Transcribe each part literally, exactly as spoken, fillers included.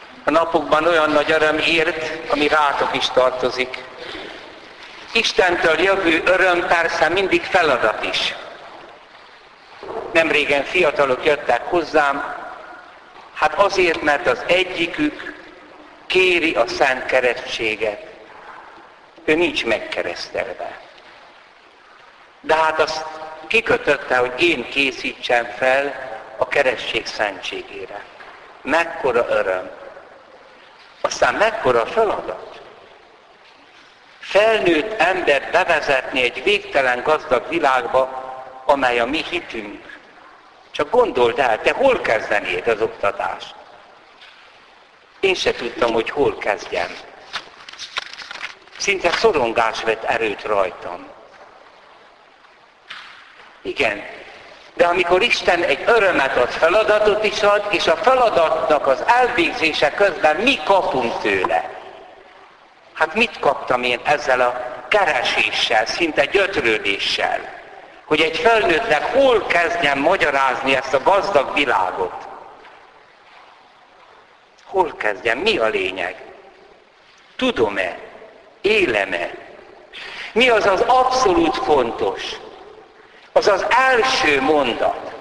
A napokban olyan nagy öröm ért, ami rátok is tartozik. Istentől jövő öröm persze mindig feladat is. Nemrégen fiatalok jöttek hozzám, hát azért, mert az egyikük kéri a szent keresztséget. Ő nincs megkeresztelve. De hát azt kikötötte, hogy én készítsem fel a keresztség szentségére. Mekkora öröm. Aztán mekkora feladat. Felnőtt embert bevezetni egy végtelen gazdag világba, amely a mi hitünk. Csak gondold el, te hol kezdenéd az oktatást? Én se tudtam, hogy hol kezdjem. Szinte szorongás vett erőt rajtam. Igen, de amikor Isten egy örömet ad, feladatot is ad, és a feladatnak az elvégzése közben mi kapunk tőle. Hát mit kaptam én ezzel a kereséssel, szinte gyötrődéssel? Hogy egy felnőttnek hol kezdjem magyarázni ezt a gazdag világot? Hol kezdjem? Mi a lényeg? Tudom-e? Élem-e? Mi az az abszolút fontos? Az az első mondat.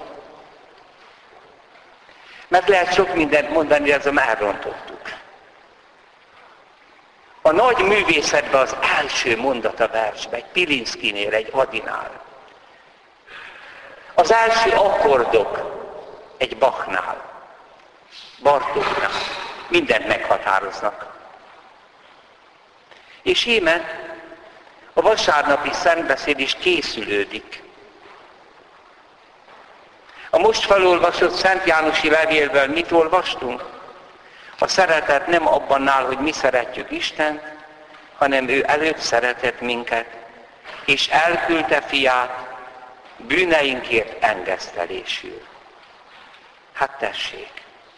Mert lehet sok mindent mondani, de ezzel elrontottuk. A nagy művészetben az első mondat a versben, egy Pilinszkinél, egy Adinál. Az első akkordok egy Bachnál, Bartóknál. Mindent meghatároznak. És íme a vasárnapi szentbeszéd is készülődik. A most felolvasott Szent Jánosi levélből mit olvastunk? A szeretet nem abban áll, hogy mi szeretjük Istent, hanem ő előbb szeretett minket, és elküldte fiát bűneinkért engesztelésül. Hát tessék!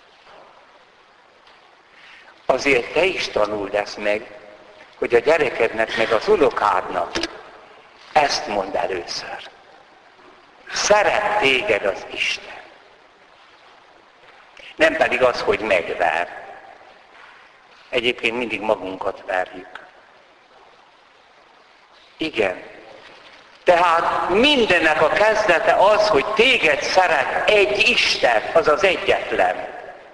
Azért te is tanuld ezt meg, hogy a gyerekednek meg az unokádnak ezt mondd először. Szeret téged az Isten. Nem pedig az, hogy megver. Egyébként mindig magunkat verjük. Igen. Tehát mindennek a kezdete az, hogy téged szeret egy Isten, az az egyetlen.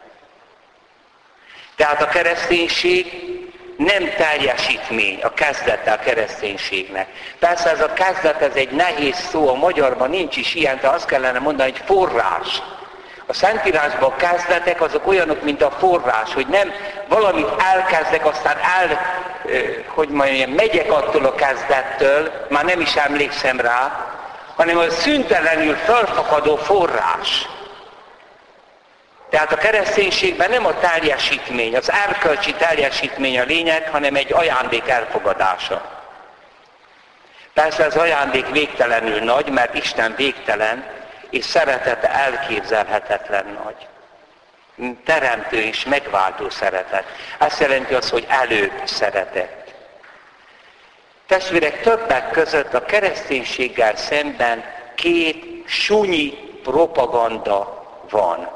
Tehát a kereszténység nem teljesítmény a kezdete a kereszténységnek. Persze ez a kezdet, ez egy nehéz szó, a magyarban nincs is ilyen, de azt kellene mondani, hogy forrás. A Szentírásban a kezdetek azok olyanok, mint a forrás, hogy nem valamit elkezdek, aztán el, hogy mondjam, megyek attól a kezdettől, már nem is emlékszem rá, hanem az szüntelenül felfakadó forrás. Tehát a kereszténységben nem a teljesítmény, az erkölcsi teljesítmény a lényeg, hanem egy ajándék elfogadása. Persze az ajándék végtelenül nagy, mert Isten végtelen, és szeretete elképzelhetetlen nagy. Teremtő és megváltó szeretet. Azt jelenti azt, hogy előbb szeretett. Testvérek, többek között a kereszténységgel szemben két sunyi propaganda van.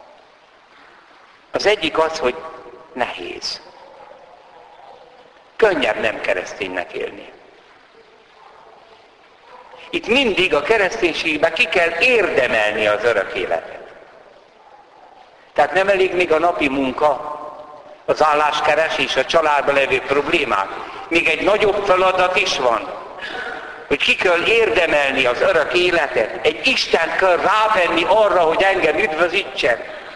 Az egyik az, hogy nehéz. Könnyebb nem kereszténynek élni. Itt mindig a kereszténységben ki kell érdemelni az örök életet. Tehát nem elég még a napi munka, az álláskeresés, a családban levő problémák. Még egy nagyobb feladat is van, hogy ki kell érdemelni az örök életet. Egy Istent kell rávenni arra, hogy engem üdvözítsen.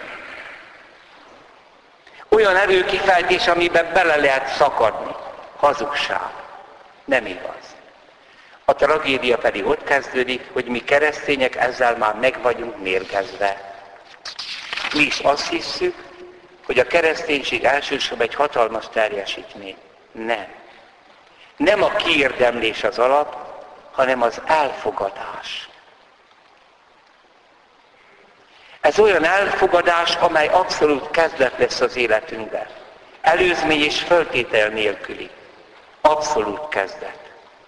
Olyan erőkifejtés, amiben bele lehet szakadni. Hazugság. Nem igaz. A tragédia pedig ott kezdődik, hogy mi keresztények ezzel már meg vagyunk mérgezve. Mi is azt hisszük, hogy a kereszténység elsősorban egy hatalmas teljesítmény. Nem. Nem a kiérdemlés az alap, hanem az elfogadás. Ez olyan elfogadás, amely abszolút kezdet lesz az életünkben. Előzmény és föltétel nélküli. Abszolút kezdet.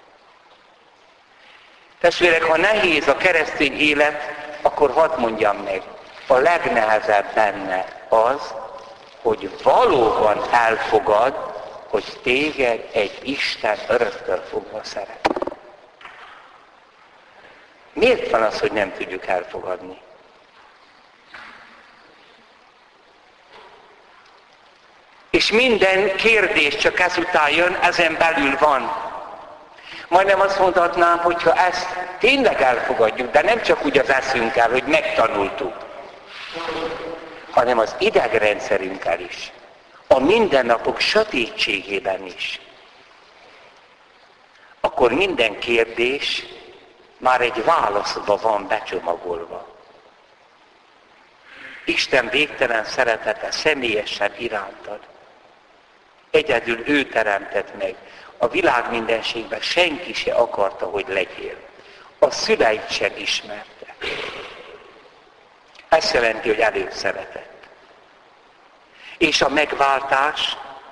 Testvérek, ha nehéz a keresztény élet, akkor hadd mondjam meg, a legnehezebb benne az, hogy valóban elfogad, hogy téged egy Isten öröktől fogva szeret. Miért van az, hogy nem tudjuk elfogadni? És minden kérdés csak ezután jön, ezen belül van. Majdnem azt mondhatnám, hogyha ezt tényleg elfogadjuk, de nem csak úgy az eszünkkel, hogy megtanultuk, hanem az idegrendszerünkkel is, a mindennapok sötétségében is, akkor minden kérdés már egy válaszba van becsomagolva. Isten végtelen szeretete személyesen irántad. Egyedül ő teremtett meg. A világ mindenségben senki se akarta, hogy legyél. A szüleit sem ismerte. Ez jelenti, hogy előbb szeretett. És a megváltás,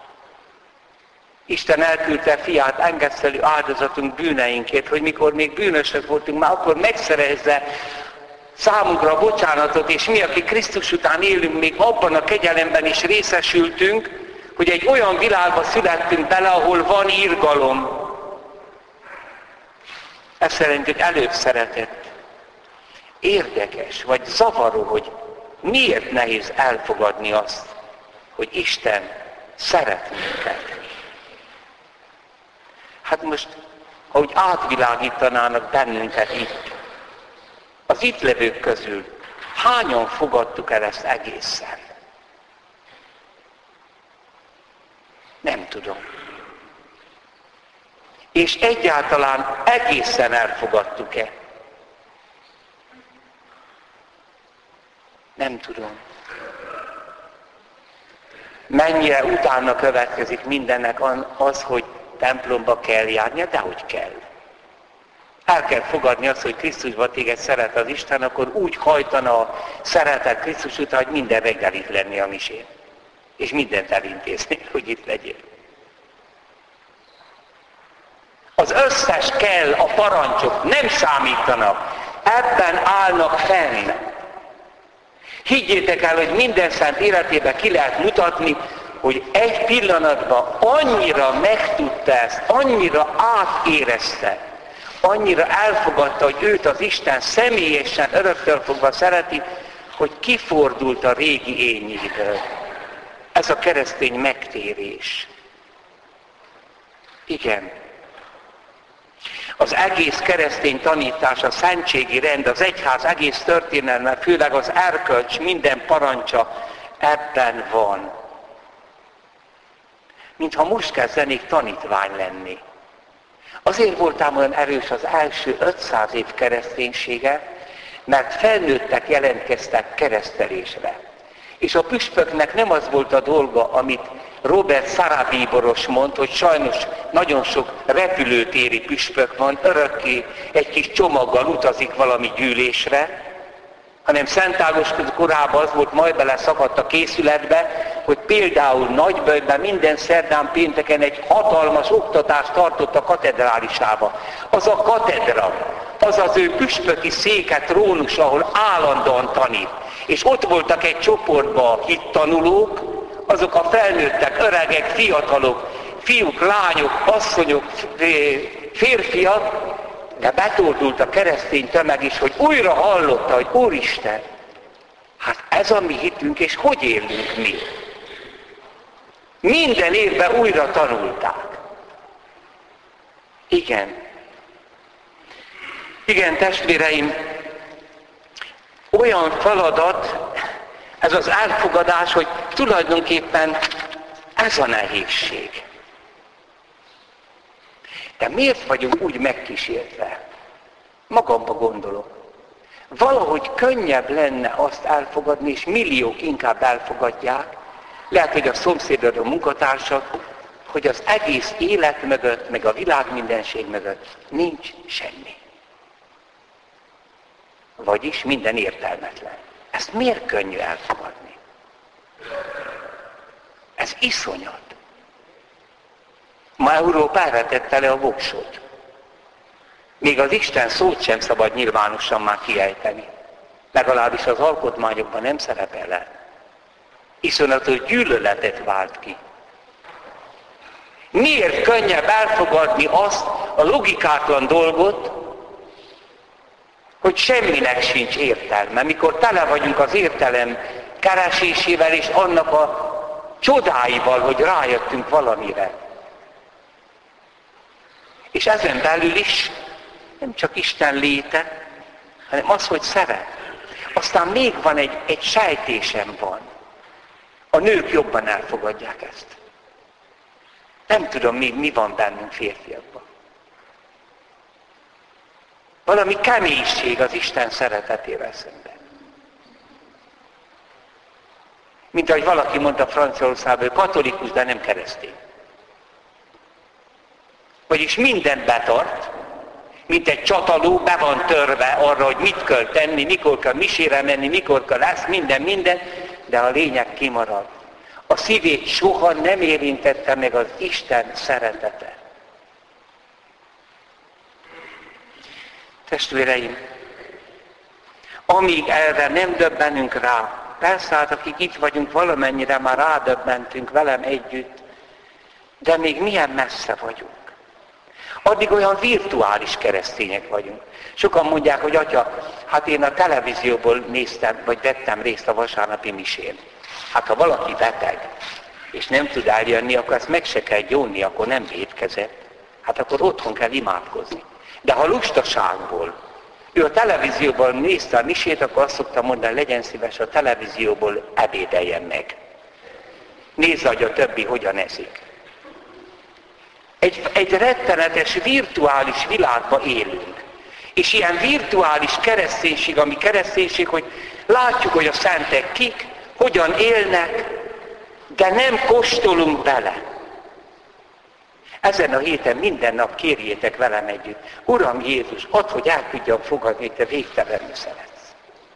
Isten elküldte fiát engesztelő áldozatunk bűneinkért, hogy mikor még bűnösök voltunk, már akkor megszerezze számunkra a bocsánatot, és mi, akik Krisztus után élünk, még abban a kegyelemben is részesültünk, hogy egy olyan világba születtünk bele, ahol van irgalom. Ez jelenti, hogy előbb szeretett. Érdekes, vagy zavaró, hogy miért nehéz elfogadni azt, hogy Isten szeret minket. Hát most, ha úgy átvilágítanának bennünket itt, az itt levők közül hányan fogadtuk el ezt egészen? Nem tudom. És egyáltalán egészen elfogadtuk-e? Nem tudom. Mennyire utána következik mindennek az, hogy templomba kell járnia, de hogy kell. El kell fogadni azt, hogy Krisztusban téged szeret az Isten, akkor úgy hajtana a szeretet Krisztus után, hogy minden reggel itt lenni a misén. És mindent elintézni, hogy itt legyél. Az összes kell, a parancsok nem számítanak. Ebben állnak fenn. Higgyétek el, hogy minden szent életében ki lehet mutatni, hogy egy pillanatban annyira megtudta ezt, annyira átérezte, annyira elfogadta, hogy őt az Isten személyesen öröktől fogva szereti, hogy kifordult a régi ényéből. Ez a keresztény megtérés. Igen. Az egész keresztény tanítás, a szentségi rend, az egyház egész történelme, főleg az erkölcs minden parancsa ebben van. Mintha most kezdenék tanítvány lenni. Azért voltám olyan erős az első ötszáz év kereszténysége, mert felnőttek jelentkeztek keresztelésre. És a püspöknek nem az volt a dolga, amit Robert Sarabíboros mond, hogy sajnos nagyon sok repülőtéri püspök van, örökké egy kis csomaggal utazik valami gyűlésre, hanem Szent Ágoston korában az volt, majd beleszakadt a készületbe, hogy például Nagyböjtben minden szerdán pénteken egy hatalmas oktatást tartott a katedrálisába. Az a katedra, az az ő püspöki széke, trónus, ahol állandóan tanít. És ott voltak egy csoportban hittanulók, azok a felnőttek, öregek, fiatalok, fiúk, lányok, asszonyok, férfiak, de betordult a keresztény tömeg is, hogy újra hallotta, hogy Úristen, hát ez a mi hitünk, és hogy élünk mi? Minden évben újra tanulták. Igen. Igen, testvéreim, olyan feladat, ez az elfogadás, hogy tulajdonképpen ez a nehézség. De miért vagyunk úgy megkísértve? Magamba gondolok. Valahogy könnyebb lenne azt elfogadni, és milliók inkább elfogadják, lehet, hogy a szomszédod, a munkatársak, hogy az egész élet mögött, meg a világ mindenség mögött nincs semmi. Vagyis minden értelmetlen. Ezt miért könnyű elfogadni? Ez iszonyat. Ma Európa erre tette le a voksot. Még az Isten szót sem szabad nyilvánosan már kiejteni. Legalábbis az alkotmányokban nem szerepel el. Iszonyatos gyűlöletet vált ki. Miért könnyebb elfogadni azt a logikátlan dolgot, hogy semminek sincs értelme, mikor tele vagyunk az értelem keresésével és annak a csodáival, hogy rájöttünk valamire. És ezen belül is nem csak Isten léte, hanem az, hogy szeret. Aztán még van egy, egy sejtésem van. A nők jobban elfogadják ezt. Nem tudom, mi, mi van bennünk férfiakban. Valami keménység az Isten szeretetével szemben. Mint ahogy valaki mondta Franciaországban, katolikus, de nem keresztény. Vagyis mindent betart, mint egy csataló, be van törve arra, hogy mit kell tenni, mikor kell misére menni, mikor kell lesz, minden, minden, de a lényeg kimarad. A szívét soha nem érintette meg az Isten szeretete. Testvéreim, amíg erre nem döbbenünk rá, persze, hát akik itt vagyunk, valamennyire már rádöbbentünk velem együtt, de még milyen messze vagyunk. Addig olyan virtuális keresztények vagyunk. Sokan mondják, hogy atya, hát én a televízióból néztem, vagy vettem részt a vasárnapi misén. Hát ha valaki beteg, és nem tud eljönni, akkor ezt meg se kell gyónni, akkor nem vétkezett. Hát akkor otthon kell imádkozni. De ha lustaságból ő a televízióban nézte a misét, akkor azt szokta mondani, legyen szíves, a televízióból ebédeljen meg. Nézze, hogy a többi hogyan eszik. Egy, egy rettenetes, virtuális világban élünk. És ilyen virtuális kereszténység, ami kereszténység, hogy látjuk, hogy a szentek kik, hogyan élnek, de nem kóstolunk bele. Ezen a héten minden nap kérjétek velem együtt, Uram Jézus, add, hogy el tudjam fogadni, te végtelenül szeretsz.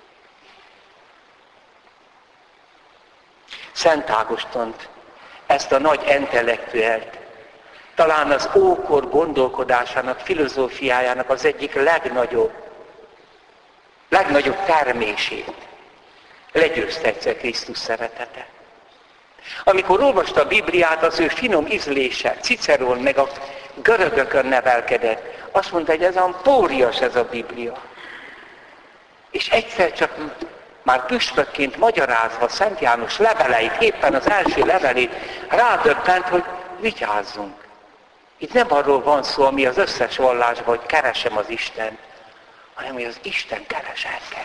Szent Ágostont, ezt a nagy intellektuelt, talán az ókor gondolkodásának, filozófiájának az egyik legnagyobb, legnagyobb termését legyőzte egyszer Krisztus szeretete. Amikor olvasta a Bibliát, az ő finom ízlése, Ciceron meg a görögökön nevelkedett, azt mondta, hogy ez olyan pórias ez a Biblia. És egyszer csak már püspökként magyarázva Szent János leveleit, éppen az első levelét rádöbbent, hogy vigyázzunk. Itt nem arról van szó, ami az összes vallásban, hogy keresem az Istent, hanem hogy az Isten keres engem.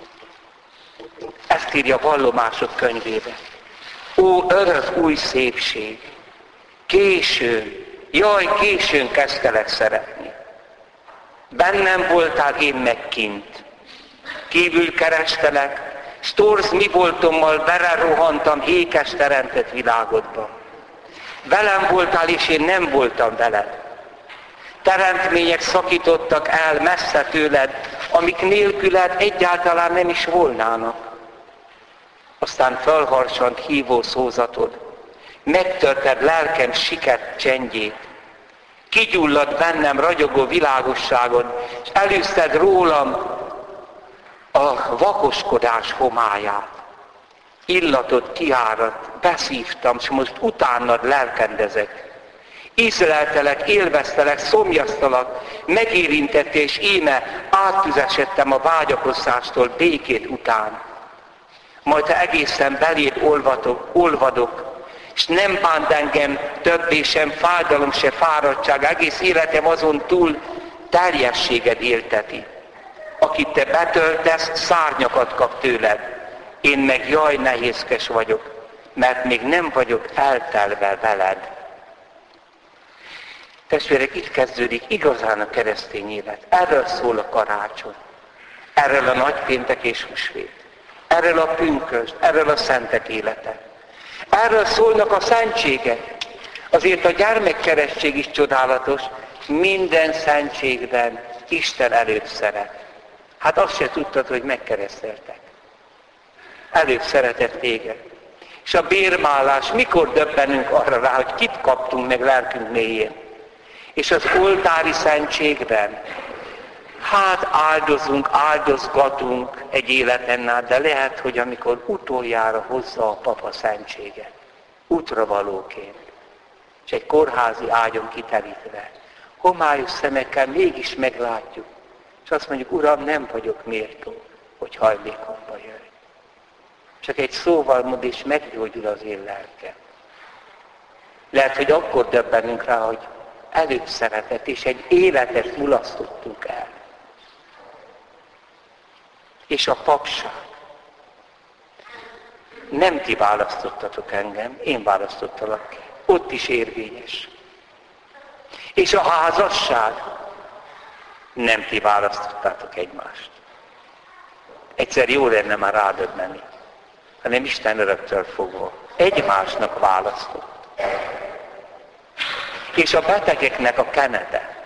Ezt írja a Vallomások könyvébe. Ó, örök új szépség! Későn, jaj, későn kezdtelek szeretni. Bennem voltál, én meg kint. Kívül kerestelek, s torz mi voltommal belerohantam ékes teremtett világodba. Velem voltál, és én nem voltam veled. Teremtmények szakítottak el messze tőled, amik nélküled egyáltalán nem is volnának. Aztán felharsant hívó szózatod, megtörted lelkem siket csendjét, kigyulladt bennem ragyogó világosságod, és elűzted rólam a vakoskodás homályát. Illatod kiáradt, beszívtam, és most utánad lelkendezek. Ízleltelek, élveztelek, szomjaztalak, megérintettél, és íme áttüzesedtem a vágyakozástól békét után. Majd te egészen beléd olvadok, olvadok, és nem bánt engem többé sem fájdalom, se fáradtság, egész életem azon túl teljességed élteti. Akit te betöltesz, szárnyakat kap tőled. Én meg jaj, nehézkes vagyok, mert még nem vagyok eltelve veled. Testvérek, itt kezdődik igazán a keresztény élet. Erről szól a karácsony. Erről a nagypéntek és húsvét. Erről a pünkösd, erről a szentek élete. Erről szólnak a szentségek. Azért a gyermekkeresztség is csodálatos. Minden szentségben Isten előbb szeret. Hát azt se tudtad, hogy megkereszteltek. Előbb szeretett téged. És a bérmálás, mikor döbbenünk arra rá, hogy kit kaptunk meg lelkünk mélyén. És az oltári szentségben Hát áldozunk, áldozgatunk egy életen át, de lehet, hogy amikor utoljára hozza a papa szentséget, útravalóként, és egy kórházi ágyon kiterítve, homályos szemekkel mégis meglátjuk, és azt mondjuk, Uram, nem vagyok méltó, hogy hajlékomba jöjj. Csak egy szóval mond, és meggyógyul az én lelkem. Lehet, hogy akkor döbbenünk rá, hogy előbb szeretett, és egy életet mulasztottunk el. És a papság. Nem ti választottatok engem, én választottalak ki. Ott is érvényes. És a házasság. Nem ti választottátok egymást. Egyszer jó lenne már rádöbbeni, hanem Isten öröktől fogva egymásnak választott. És a betegeknek a kenete,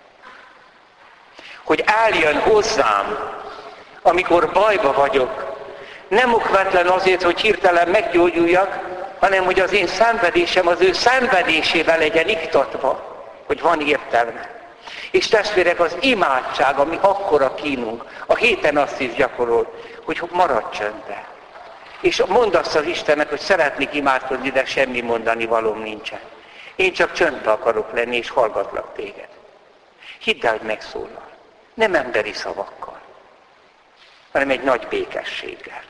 hogy eljön hozzám, amikor bajba vagyok, nem okvetlen azért, hogy hirtelen meggyógyuljak, hanem hogy az én szenvedésem az ő szenvedésével legyen iktatva, hogy van értelme. És testvérek, az imádság, ami akkora kínunk, a héten azt is gyakorol, hogy maradj csöndbe. És mondd azt az Istennek, hogy szeretnék imádkozni, de semmi mondani valóm nincsen. Én csak csöndbe akarok lenni, és hallgatlak téged. Hidd el, hogy megszólal. Nem emberi szavakkal, hanem egy nagy békességgel.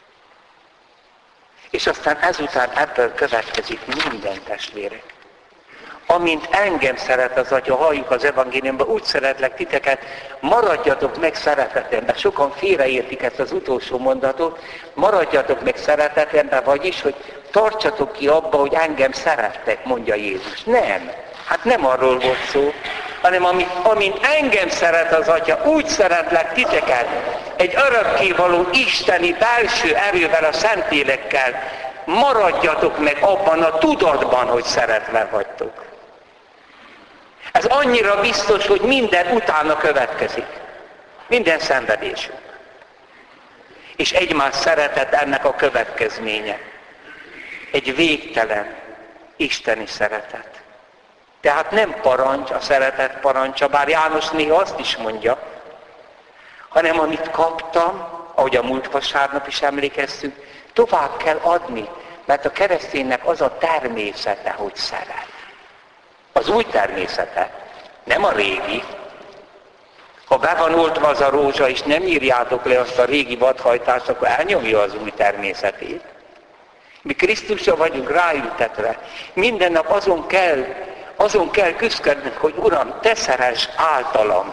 És aztán ezután ebből következik minden, testvérek. Amint engem szeret az Atya, halljuk az evangéliumban, úgy szeretlek titeket, maradjatok meg szeretetemben. Sokan félreértik ezt az utolsó mondatot, maradjatok meg szeretetemben, vagyis, hogy tartsatok ki abba, hogy engem szerettek, mondja Jézus. Nem. Hát nem arról volt szó, hanem amint, amint engem szeret az Atya, úgy szeretlek titeket, egy örökkévaló isteni belső erővel, a Szentlélekkel, maradjatok meg abban a tudatban, hogy szeretve vagytok. Ez annyira biztos, hogy minden utána következik. Minden szenvedésünk. És egymás szeretet ennek a következménye. Egy végtelen isteni szeretet. Tehát nem parancs, a szeretet parancsa, bár János néha azt is mondja, hanem amit kaptam, ahogy a múlt vasárnap is emlékeztünk, tovább kell adni, mert a kereszténynek az a természete, hogy szeret. Az új természete, nem a régi. Ha be van oltva az a rózsa, és nem írjátok le azt a régi vadhajtást, akkor elnyomja az új természetét. Mi Krisztusra vagyunk ráültetve. Minden nap azon kell, azon kell küzdködnünk, hogy Uram, te szeress általam.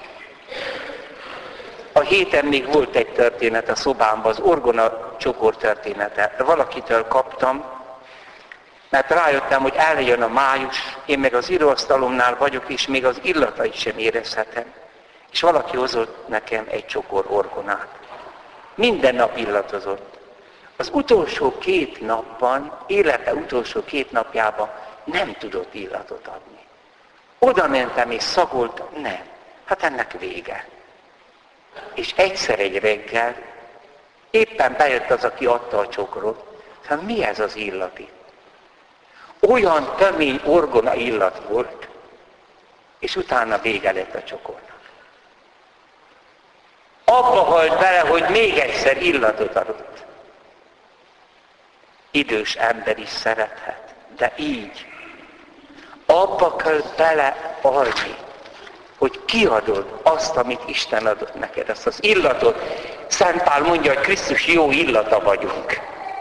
A héten még volt egy történet a szobámban, az orgona csokor története. Valakitől kaptam, mert rájöttem, hogy eljön a május, én meg az íróasztalomnál vagyok, és még az illatait sem érezhetem. És valaki hozott nekem egy csokor orgonát. Minden nap illatozott. Az utolsó két napban, élete utolsó két napjában nem tudott illatot adni. Oda mentem és szagoltam, nem. Hát ennek vége. És egyszer egy reggel éppen bejött az, aki adta a csokrot. Hát mi ez az illati? Olyan tömény orgona illat volt, és utána vége lett a csokornak. Abba halt bele, hogy még egyszer illatot adott. Idős ember is szerethet, de így. Abba kell belealni, hogy kiadod azt, amit Isten adott neked, azt az illatot. Szent Pál mondja, hogy Krisztus jó illata vagyunk.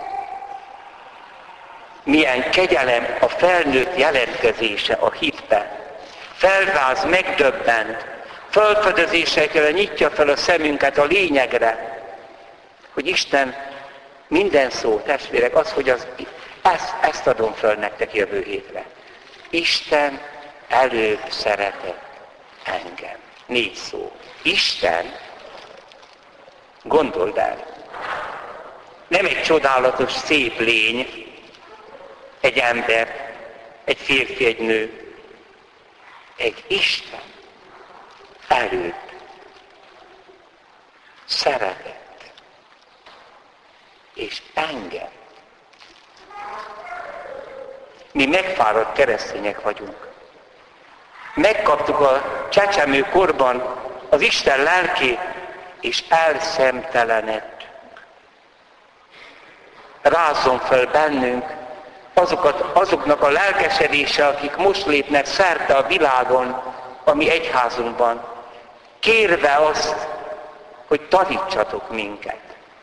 Milyen kegyelem a felnőtt jelentkezése a hitben. Felváz, megdöbbent, felfedezésekre nyitja fel a szemünket a lényegre, hogy Isten minden szó, testvérek, az, hogy az, ezt, ezt adom föl nektek jövő hétre. Isten előbb szeretett engem. Négy szó. Isten, gondold el, nem egy csodálatos, szép lény, egy ember, egy férfi, egy nő, egy Isten előtt szeretett, és engem. Mi megfáradt keresztények vagyunk. Megkaptuk a csecsemő korban az Isten lelkét, és elszemtelenedtünk. Rázzon fel bennünk azokat, azoknak a lelkesedése, akik most lépnek szerte a világon, a mi egyházunkban, kérve azt, hogy tanítsatok minket.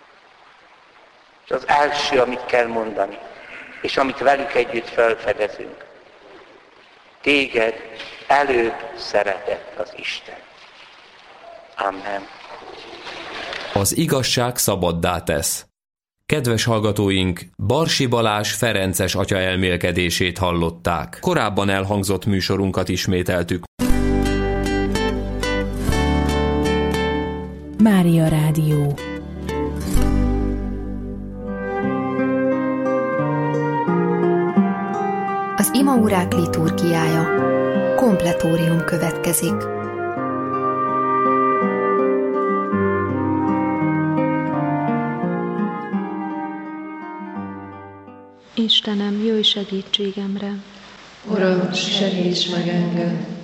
És az első, amit kell mondani, és amit velük együtt felfedezünk. Téged előbb szeretett az Isten. Amen. Az igazság szabaddá tesz. Kedves hallgatóink, Barsi Balázs ferences atya elmélkedését hallották. Korábban elhangzott műsorunkat ismételtük. Mária Rádió. Az imaórák liturgiája. Kompletórium következik. Istenem, jöjj segítségemre! Uram, segíts meg engem!